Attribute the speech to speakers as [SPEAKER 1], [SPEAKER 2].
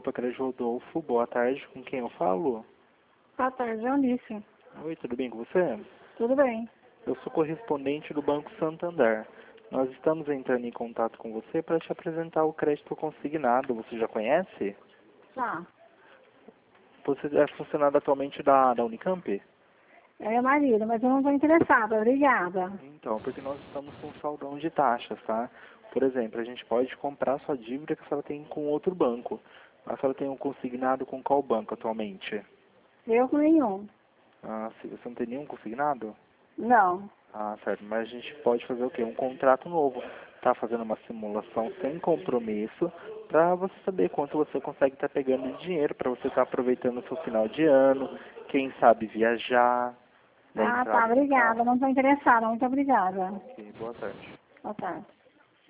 [SPEAKER 1] Copa Crédito Rodolfo, boa tarde, com quem eu falo?
[SPEAKER 2] Boa tarde, Eunice.
[SPEAKER 1] Oi, tudo bem com você?
[SPEAKER 2] Tudo bem.
[SPEAKER 1] Eu sou correspondente do Banco Santander. Nós estamos entrando em contato com você para te apresentar o crédito consignado. Você já conhece?
[SPEAKER 2] Tá.
[SPEAKER 1] Você é funcionário atualmente da Unicamp?
[SPEAKER 2] É meu marido, mas eu não estou interessada. Obrigada.
[SPEAKER 1] Então, porque nós estamos com saldão de taxas, tá? Por exemplo, a gente pode comprar sua dívida que a senhora tem com outro banco. A senhora tem um consignado com qual banco atualmente?
[SPEAKER 2] Eu com nenhum.
[SPEAKER 1] Ah, se você não tem nenhum consignado?
[SPEAKER 2] Não.
[SPEAKER 1] Ah, certo. Mas a gente pode fazer o quê? Um contrato novo. Tá fazendo uma simulação sem compromisso para você saber quanto você consegue estar pegando de dinheiro para você estar aproveitando o seu final de ano, quem sabe viajar, dar
[SPEAKER 2] Ah, tá.
[SPEAKER 1] entrada no
[SPEAKER 2] Obrigada.
[SPEAKER 1] carro.
[SPEAKER 2] Não estou interessada. Muito obrigada.
[SPEAKER 1] Ok, boa tarde.
[SPEAKER 2] Boa tarde.